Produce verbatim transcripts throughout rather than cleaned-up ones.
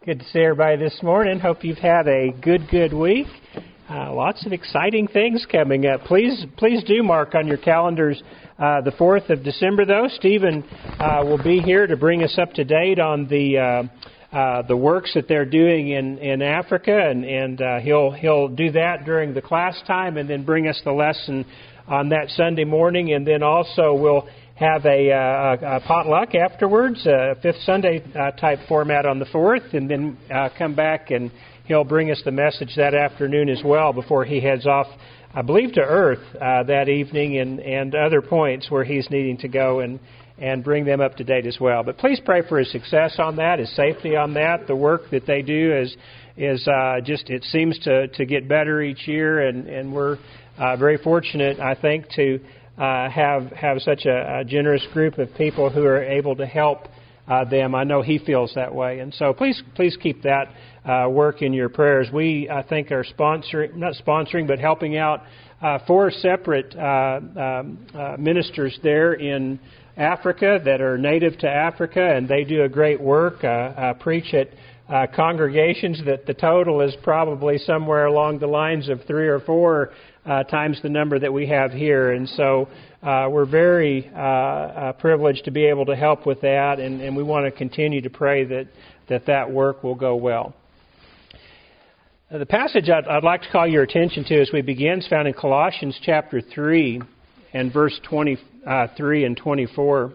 Good to see everybody this morning. Hope you've had a good, good week. Uh, lots of exciting things coming up. Please, please do mark on your calendars uh, the fourth of December, though. Stephen uh, will be here to bring us up to date on the uh, uh, the works that they're doing in, in Africa, and, and uh, he'll he'll do that during the class time, and then bring us the lesson on that Sunday morning, and then also we'll have a, uh, a potluck afterwards, a Fifth Sunday uh, type format on the fourth, and then uh, come back and he'll bring us the message that afternoon as well before he heads off, I believe, to Earth uh, that evening and, and other points where he's needing to go and, and bring them up to date as well. But please pray for his success on that, his safety on that. The work that they do is is uh, just, it seems to, to get better each year, and, and we're uh, very fortunate, I think, to Uh, have have such a, a generous group of people who are able to help uh, them. I know he feels that way, and so please please keep that uh, work in your prayers. We, I think, are sponsoring, not sponsoring, but helping out uh, four separate uh, um, uh, ministers there in Africa that are native to Africa, and they do a great work. Uh, uh, preach at uh, congregations that the total is probably somewhere along the lines of three or four Uh, times the number that we have here. And so uh, we're very uh, uh, privileged to be able to help with that, and, and we want to continue to pray that that, that work will go well. Uh, the passage I'd, I'd like to call your attention to as we begin is found in Colossians chapter three and verse twenty-three and twenty-four.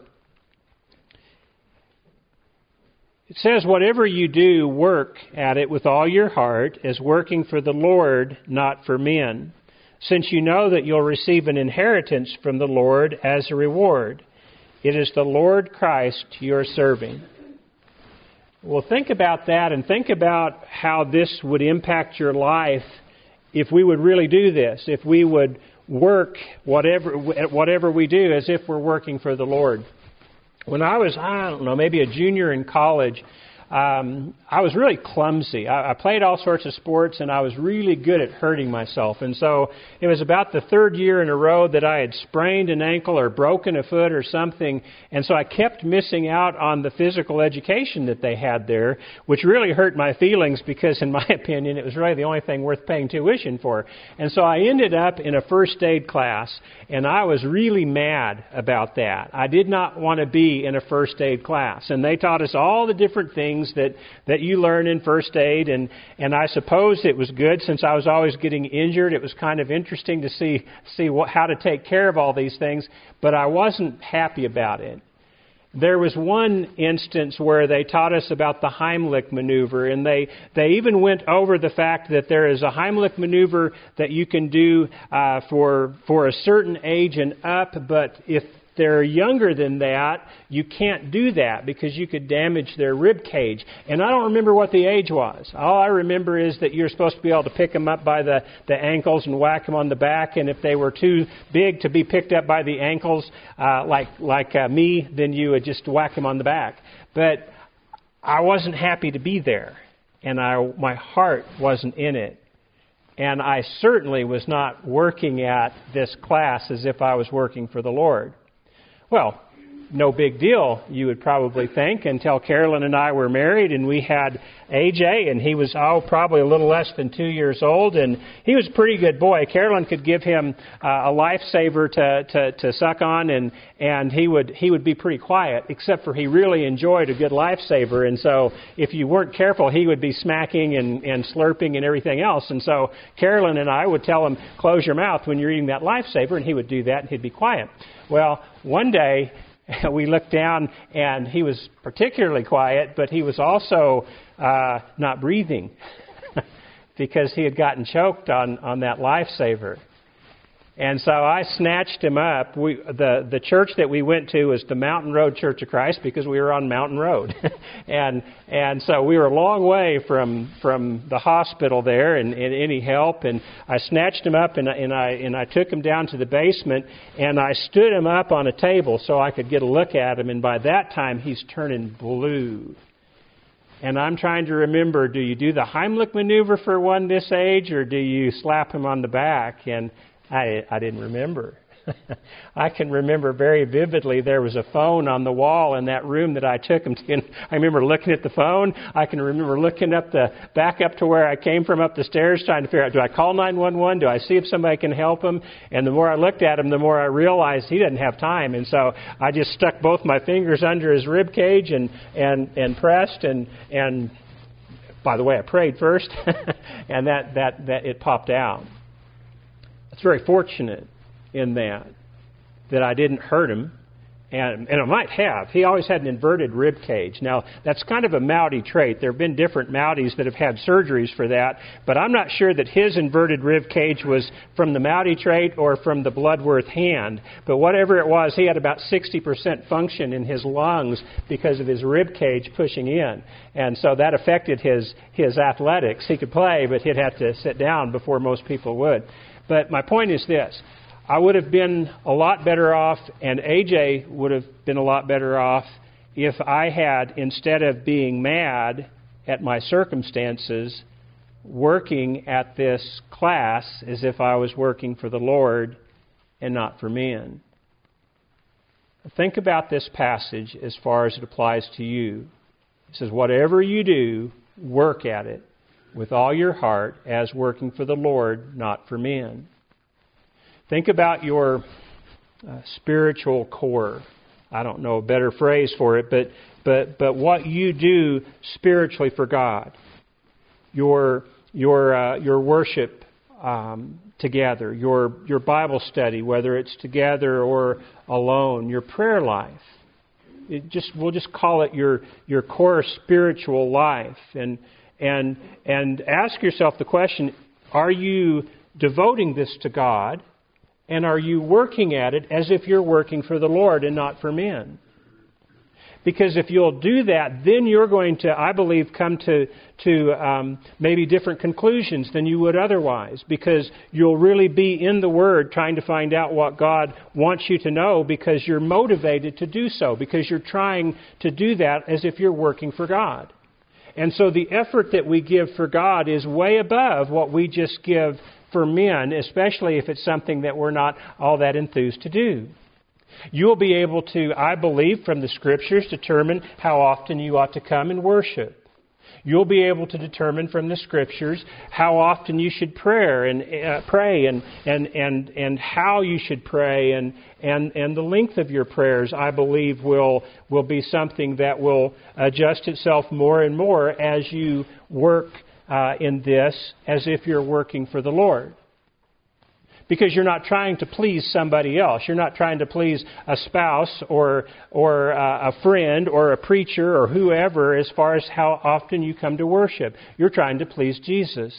It says, "Whatever you do, work at it with all your heart, as working for the Lord, not for men, since you know that you'll receive an inheritance from the Lord as a reward. It is the Lord Christ you're serving." Well, think about that, and think about how this would impact your life if we would really do this, if we would work whatever whatever we do as if we're working for the Lord. When I was, I don't know, maybe a junior in college, Um, I was really clumsy. I, I played all sorts of sports, and I was really good at hurting myself. And so it was about the third year in a row that I had sprained an ankle or broken a foot or something. And so I kept missing out on the physical education that they had there, which really hurt my feelings because, in my opinion, it was really the only thing worth paying tuition for. And so I ended up in a first aid class, and I was really mad about that. I did not want to be in a first aid class. And they taught us all the different things that, that you learn in first aid, and, and I suppose it was good since I was always getting injured. It was kind of interesting to see see what, how to take care of all these things, but I wasn't happy about it. There was one instance where they taught us about the Heimlich maneuver, and they, they even went over the fact that there is a Heimlich maneuver that you can do uh, for for a certain age and up, but if they're younger than that, you can't do that because you could damage their rib cage. And I don't remember what the age was. All I remember is that you're supposed to be able to pick them up by the, the ankles and whack them on the back. And if they were too big to be picked up by the ankles, uh, like like uh, me, then you would just whack them on the back. But I wasn't happy to be there, and I my heart wasn't in it. And I certainly was not working at this class as if I was working for the Lord. Well, no big deal, you would probably think, until Carolyn and I were married, and we had A J, and he was, oh, probably a little less than two years old, and he was a pretty good boy. Carolyn could give him uh, a lifesaver to, to, to suck on, and, and he would he would be pretty quiet, except for he really enjoyed a good lifesaver, and so if you weren't careful, he would be smacking and, and slurping and everything else, and so Carolyn and I would tell him, close your mouth when you're eating that lifesaver, and he would do that, and he'd be quiet. Well, one day, we looked down, and he was particularly quiet, but he was also uh, not breathing because he had gotten choked on, on that lifesaver. And so I snatched him up. We, the, the church that we went to was the Mountain Road Church of Christ because we were on Mountain Road. and and so we were a long way from from the hospital there and, and any help. And I snatched him up, and, and, I, and I took him down to the basement, and I stood him up on a table so I could get a look at him. And by that time, he's turning blue. And I'm trying to remember, do you do the Heimlich maneuver for one this age, or do you slap him on the back? And I, I didn't remember. I can remember very vividly there was a phone on the wall in that room that I took him to. And I remember looking at the phone. I can remember looking up the back up to where I came from up the stairs trying to figure out, do I call nine one one? Do I see if somebody can help him? And the more I looked at him, the more I realized he didn't have time. And so I just stuck both my fingers under his rib cage and, and, and pressed and, and by the way, I prayed first, and that, that, that it popped out. It's very fortunate in that, that I didn't hurt him, and, and I might have. He always had an inverted rib cage. Now, that's kind of a Mountie trait. There have been different Mounties that have had surgeries for that, but I'm not sure that his inverted rib cage was from the Mountie trait or from the Bloodworth hand. But whatever it was, he had about sixty percent function in his lungs because of his rib cage pushing in. And so that affected his, his athletics. He could play, but he'd have to sit down before most people would. But my point is this. I would have been a lot better off, and A J would have been a lot better off if I had, instead of being mad at my circumstances, working at this class as if I was working for the Lord and not for men. Think about this passage as far as it applies to you. It says, whatever you do, work at it with all your heart as working for the Lord, not for men. Think about your uh, spiritual core. I don't know a better phrase for it, but but but what you do spiritually for God. Your your uh, your worship um, together, your your Bible study, whether it's together or alone, your prayer life. It just we'll just call it your your core spiritual life, and and and ask yourself the question: are you devoting this to God? And are you working at it as if you're working for the Lord and not for men? Because if you'll do that, then you're going to, I believe, come to to um, maybe different conclusions than you would otherwise. Because you'll really be in the Word trying to find out what God wants you to know because you're motivated to do so. Because you're trying to do that as if you're working for God. And so the effort that we give for God is way above what we just give for men, especially if it's something that we're not all that enthused to do. You'll be able to, I believe, from the Scriptures, determine how often you ought to come and worship. You'll be able to determine from the Scriptures how often you should pray and uh, pray and, and and and how you should pray and and and the length of your prayers. I believe will will be something that will adjust itself more and more as you work Uh, in this as if you're working for the Lord. Because you're not trying to please somebody else. You're not trying to please a spouse or or uh, a friend or a preacher or whoever as far as how often you come to worship. You're trying to please Jesus.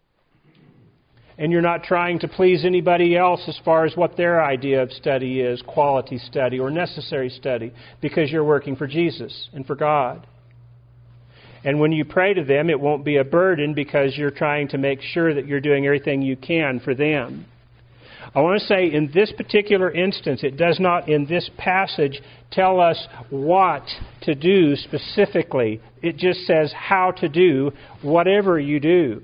And you're not trying to please anybody else as far as what their idea of study is, quality study or necessary study, because you're working for Jesus and for God. And when you pray to them, it won't be a burden because you're trying to make sure that you're doing everything you can for them. I want to say in this particular instance, it does not, in this passage, tell us what to do specifically. It just says how to do whatever you do.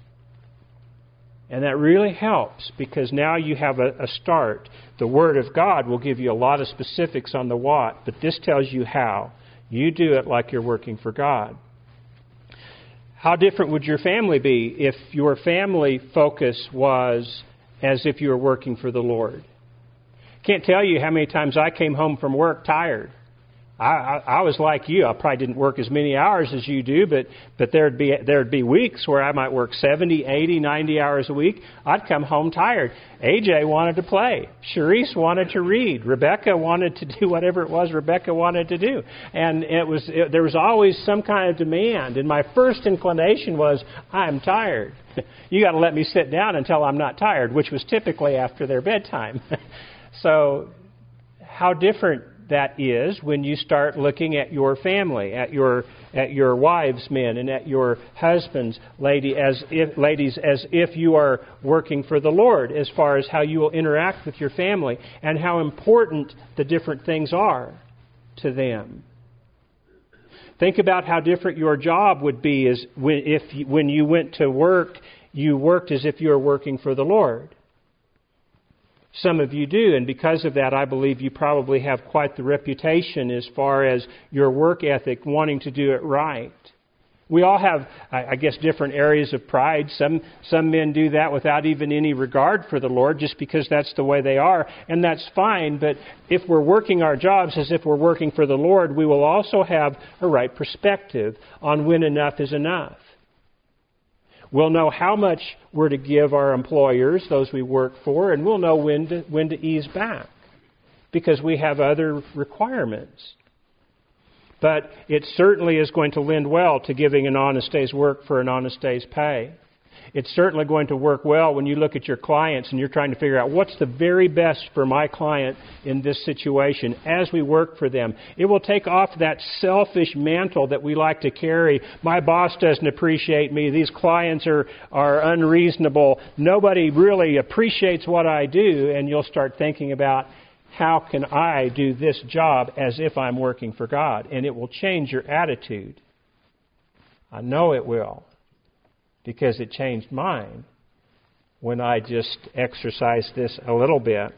And that really helps because now you have a, a start. The Word of God will give you a lot of specifics on the what, but this tells you how. You do it like you're working for God. How different would your family be if your family focus was as if you were working for the Lord? Can't tell you how many times I came home from work tired. I, I, I was like you. I probably didn't work as many hours as you do, but but there'd be there'd be weeks where I might work seventy, eighty, ninety hours a week. I'd come home tired. A J wanted to play. Sharice wanted to read. Rebecca wanted to do whatever it was Rebecca wanted to do. And it was it, there was always some kind of demand. And my first inclination was, I'm tired. You got to let me sit down until I'm not tired, which was typically after their bedtime. So how different that is when you start looking at your family, at your at your wives, men, and at your husbands, lady, as if, ladies, as if you are working for the Lord, as far as how you will interact with your family and how important the different things are to them. Think about how different your job would be as when, if when you went to work, you worked as if you were working for the Lord. Some of you do, and because of that, I believe you probably have quite the reputation as far as your work ethic, wanting to do it right. We all have, I guess, different areas of pride. Some some men do that without even any regard for the Lord, just because that's the way they are, and that's fine. But if we're working our jobs as if we're working for the Lord, we will also have a right perspective on when enough is enough. We'll know how much we're to give our employers, those we work for, and we'll know when to, when to ease back, because we have other requirements. But it certainly is going to lend well to giving an honest day's work for an honest day's pay. It's certainly going to work well when you look at your clients and you're trying to figure out what's the very best for my client in this situation as we work for them. It will take off that selfish mantle that we like to carry. My boss doesn't appreciate me. These clients are, are unreasonable. Nobody really appreciates what I do. And you'll start thinking about, how can I do this job as if I'm working for God? And it will change your attitude. I know it will, because it changed mine when I just exercised this a little bit.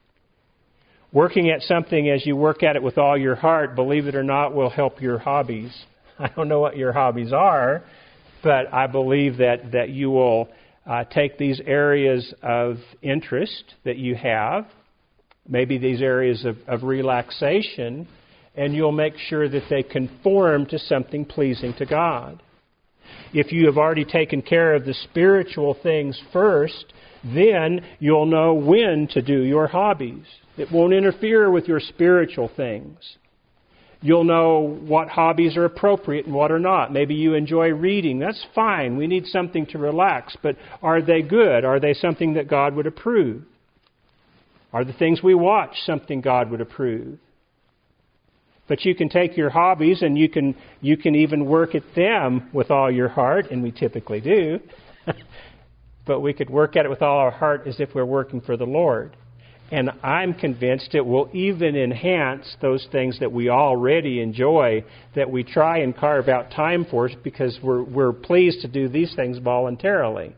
Working at something as you work at it with all your heart, believe it or not, will help your hobbies. I don't know what your hobbies are, but I believe that, that you will uh, take these areas of interest that you have, maybe these areas of, of relaxation, and you'll make sure that they conform to something pleasing to God. If you have already taken care of the spiritual things first, then you'll know when to do your hobbies. It won't interfere with your spiritual things. You'll know what hobbies are appropriate and what are not. Maybe you enjoy reading. That's fine. We need something to relax. But are they good? Are they something that God would approve? Are the things we watch something God would approve? But you can take your hobbies and you can you can even work at them with all your heart, and we typically do. But we could work at it with all our heart as if we're working for the Lord. And I'm convinced it will even enhance those things that we already enjoy, that we try and carve out time for, because we're we're pleased to do these things voluntarily.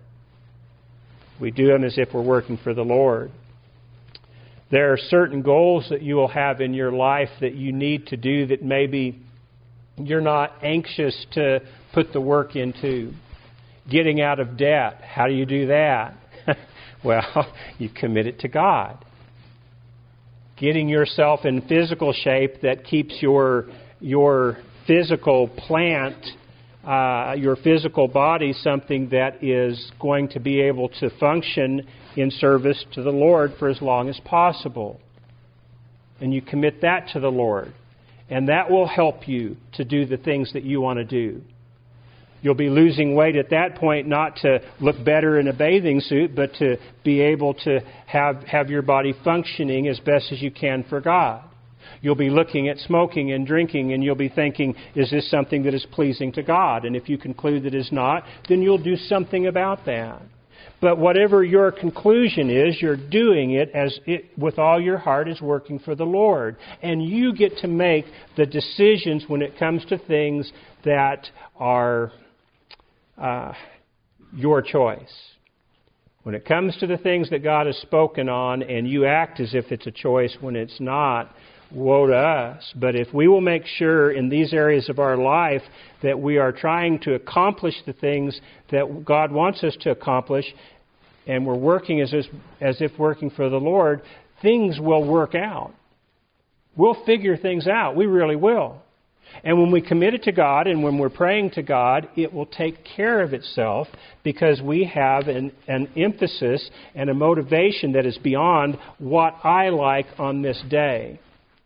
We do them as if we're working for the Lord. There are certain goals that you will have in your life that you need to do that maybe you're not anxious to put the work into. Getting out of debt. How do you do that? Well, you commit it to God. Getting yourself in physical shape that keeps your your physical plant, uh, your physical body, something that is going to be able to function in service to the Lord for as long as possible. And you commit that to the Lord. And that will help you to do the things that you want to do. You'll be losing weight at that point, not to look better in a bathing suit, but to be able to have, have your body functioning as best as you can for God. You'll be looking at smoking and drinking, and you'll be thinking, is this something that is pleasing to God? And if you conclude that it is not, then you'll do something about that. But whatever your conclusion is, you're doing it as it, with all your heart, is working for the Lord. And you get to make the decisions when it comes to things that are uh, your choice. When it comes to the things that God has spoken on, and you act as if it's a choice when it's not, woe to us. But if we will make sure in these areas of our life that we are trying to accomplish the things that God wants us to accomplish, and we're working as, as if working for the Lord, things will work out. We'll figure things out. We really will. And when we commit it to God and when we're praying to God, it will take care of itself, because we have an, an emphasis and a motivation that is beyond what I like on this day.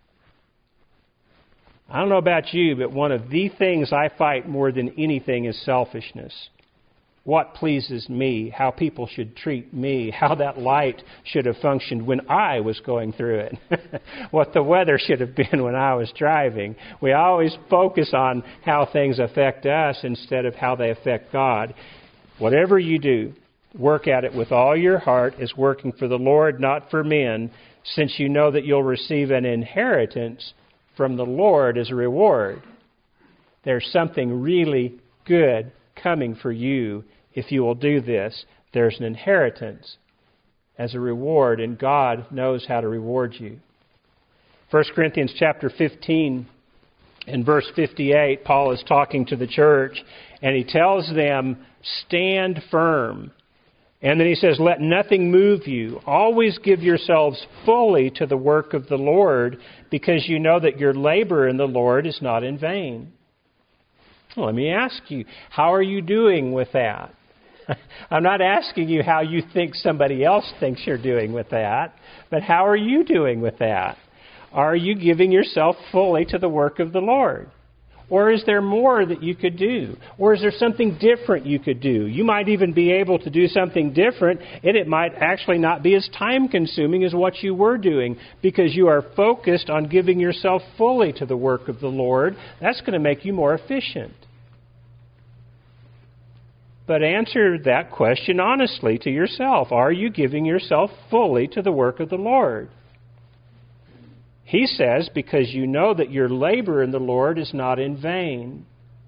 I don't know about you, but one of the things I fight more than anything is selfishness. What pleases me, how people should treat me, how that light should have functioned when I was going through it, what the weather should have been when I was driving. We always focus on how things affect us instead of how they affect God. Whatever you do, work at it with all your heart as working for the Lord, not for men, since you know that you'll receive an inheritance from the Lord as a reward. There's something really good coming for you if you will do this. There's an inheritance as a reward, and God knows how to reward you. First Corinthians chapter fifteen, in verse fifty-eight, Paul is talking to the church, and he tells them, stand firm. And then he says, let nothing move you. Always give yourselves fully to the work of the Lord, because you know that your labor in the Lord is not in vain. Well, let me ask you, how are you doing with that? I'm not asking you how you think somebody else thinks you're doing with that, but how are you doing with that? Are you giving yourself fully to the work of the Lord? Or is there more that you could do? Or is there something different you could do? You might even be able to do something different, and it might actually not be as time-consuming as what you were doing, because you are focused on giving yourself fully to the work of the Lord. That's going to make you more efficient. But answer that question honestly to yourself. Are you giving yourself fully to the work of the Lord? He says, because you know that your labor in the Lord is not in vain.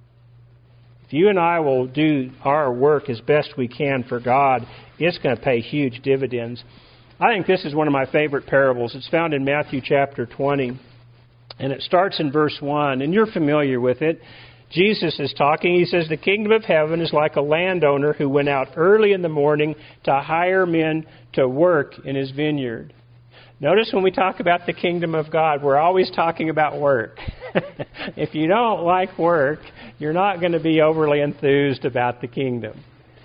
If you and I will do our work as best we can for God, it's going to pay huge dividends. I think this is one of my favorite parables. It's found in Matthew chapter twenty, and it starts in verse one, and you're familiar with it. Jesus is talking. He says, the kingdom of heaven is like a landowner who went out early in the morning to hire men to work in his vineyard. Notice when we talk about the kingdom of God, we're always talking about work. If you don't like work, you're not going to be overly enthused about the kingdom.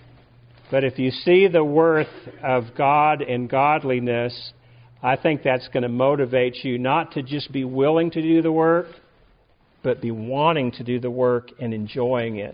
But if you see the worth of God and godliness, I think that's going to motivate you not to just be willing to do the work, but be wanting to do the work and enjoying it.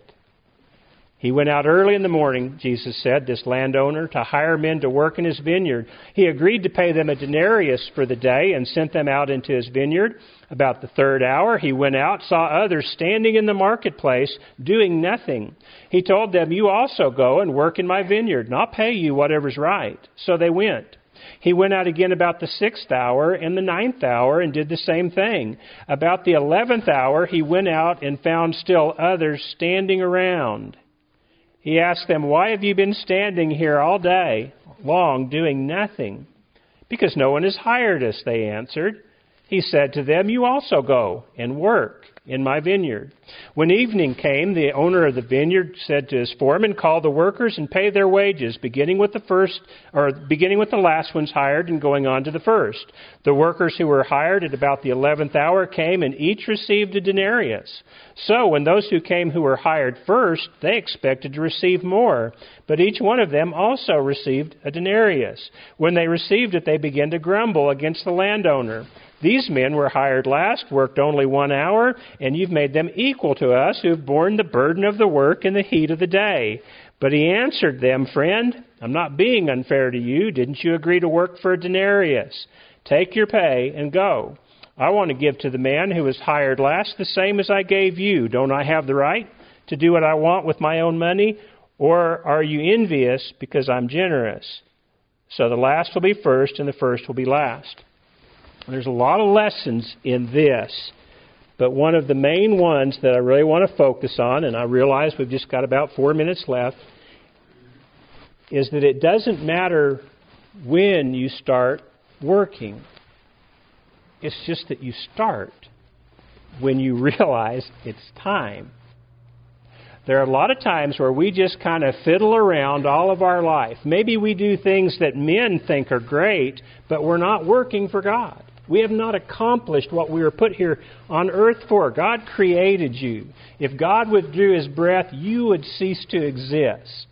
He went out early in the morning, Jesus said, this landowner, to hire men to work in his vineyard. He agreed to pay them a denarius for the day and sent them out into his vineyard. About the third hour, he went out, saw others standing in the marketplace, doing nothing. He told them, you also go and work in my vineyard, and I'll pay you whatever's right. So they went. He went out again about the sixth hour and the ninth hour and did the same thing. About the eleventh hour, he went out and found still others standing around. He asked them, why have you been standing here all day long doing nothing? Because no one has hired us, they answered. He said to them, you also go and work in my vineyard. When evening came, the owner of the vineyard said to his foreman, call the workers and pay their wages, beginning with the first, or beginning with the last ones hired and going on to the first. The workers who were hired at about the eleventh hour came, and each received a denarius. So when those who came who were hired first, they expected to receive more, but each one of them also received a denarius. When they received it, they began to grumble against the landowner. These men were hired last, worked only one hour, and you've made them equal to us who have borne the burden of the work in the heat of the day. But he answered them, friend, I'm not being unfair to you. Didn't you agree to work for a denarius? Take your pay and go. I want to give to the man who was hired last the same as I gave you. Don't I have the right to do what I want with my own money? Or are you envious because I'm generous? So the last will be first and the first will be last. There's a lot of lessons in this, but one of the main ones that I really want to focus on, and I realize we've just got about four minutes left, is that it doesn't matter when you start working. It's just that you start when you realize it's time. There are a lot of times where we just kind of fiddle around all of our life. Maybe we do things that men think are great, but we're not working for God. We have not accomplished what we were put here on earth for. God created you. If God withdrew His breath, you would cease to exist.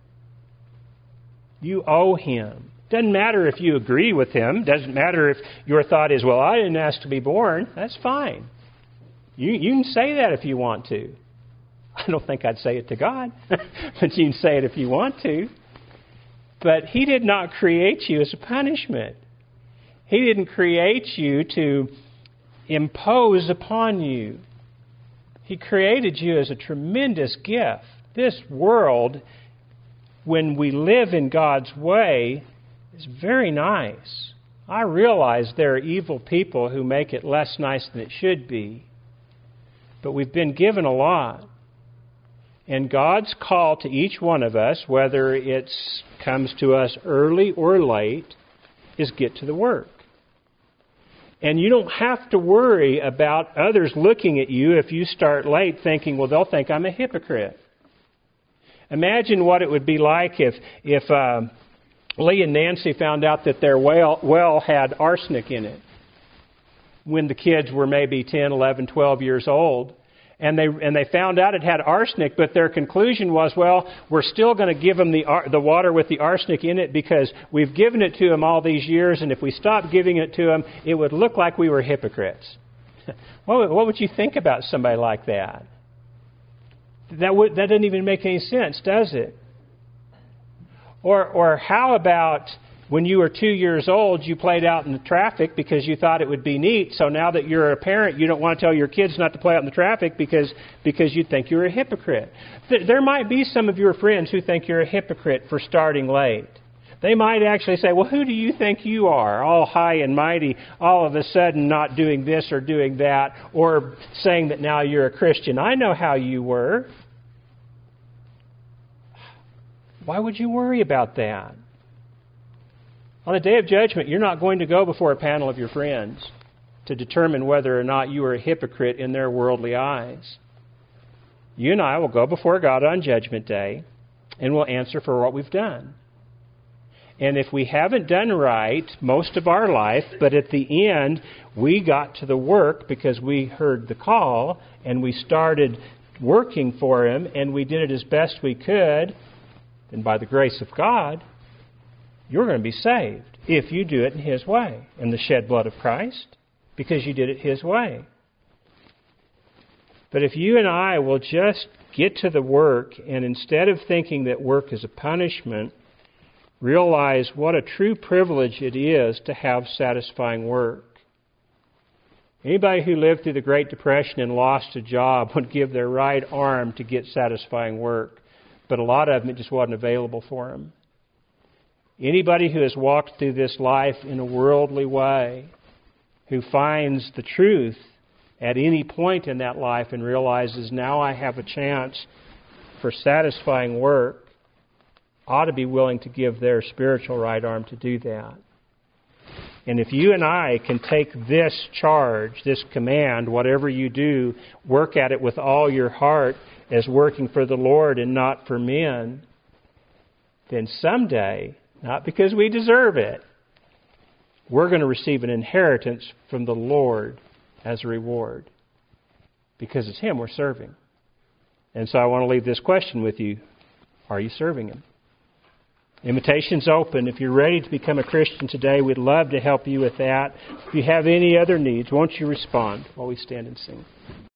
You owe Him. Doesn't matter if you agree with Him. Doesn't matter if your thought is, well, I didn't ask to be born. That's fine. You, you can say that if you want to. I don't think I'd say it to God, but you can say it if you want to. But He did not create you as a punishment. He didn't create you to impose upon you. He created you as a tremendous gift. This world, when we live in God's way, is very nice. I realize there are evil people who make it less nice than it should be. But we've been given a lot. And God's call to each one of us, whether it comes to us early or late, is get to the work. And you don't have to worry about others looking at you if you start late thinking, well, they'll think I'm a hypocrite. Imagine what it would be like if if uh, Lee and Nancy found out that their well, well had arsenic in it when the kids were maybe ten, eleven, twelve years old. And they and they found out it had arsenic, but their conclusion was, well, we're still going to give them the the water with the arsenic in it because we've given it to them all these years, and if we stopped giving it to them, it would look like we were hypocrites. what, what would you think about somebody like that? That would that doesn't even make any sense, does it? Or or how about when you were two years old, you played out in the traffic because you thought it would be neat. So now that you're a parent, you don't want to tell your kids not to play out in the traffic because because you think you're a hypocrite. There might be some of your friends who think you're a hypocrite for starting late. They might actually say, well, who do you think you are? All high and mighty, all of a sudden not doing this or doing that, or saying that now you're a Christian. I know how you were. Why would you worry about that? On the day of judgment, you're not going to go before a panel of your friends to determine whether or not you are a hypocrite in their worldly eyes. You and I will go before God on Judgment Day, and we'll answer for what we've done. And if we haven't done right most of our life, but at the end we got to the work because we heard the call, and we started working for Him, and we did it as best we could, then by the grace of God, you're going to be saved if you do it in His way, in the shed blood of Christ, because you did it His way. But if you and I will just get to the work, and instead of thinking that work is a punishment, realize what a true privilege it is to have satisfying work. Anybody who lived through the Great Depression and lost a job would give their right arm to get satisfying work, but a lot of them, it just wasn't available for them. Anybody who has walked through this life in a worldly way, who finds the truth at any point in that life and realizes, now I have a chance for satisfying work, ought to be willing to give their spiritual right arm to do that. And if you and I can take this charge, this command, whatever you do, work at it with all your heart as working for the Lord and not for men, then someday, not because we deserve it, we're going to receive an inheritance from the Lord as a reward. Because it's Him we're serving. And so I want to leave this question with you. Are you serving Him? Invitation's open. If you're ready to become a Christian today, we'd love to help you with that. If you have any other needs, won't you respond while we stand and sing?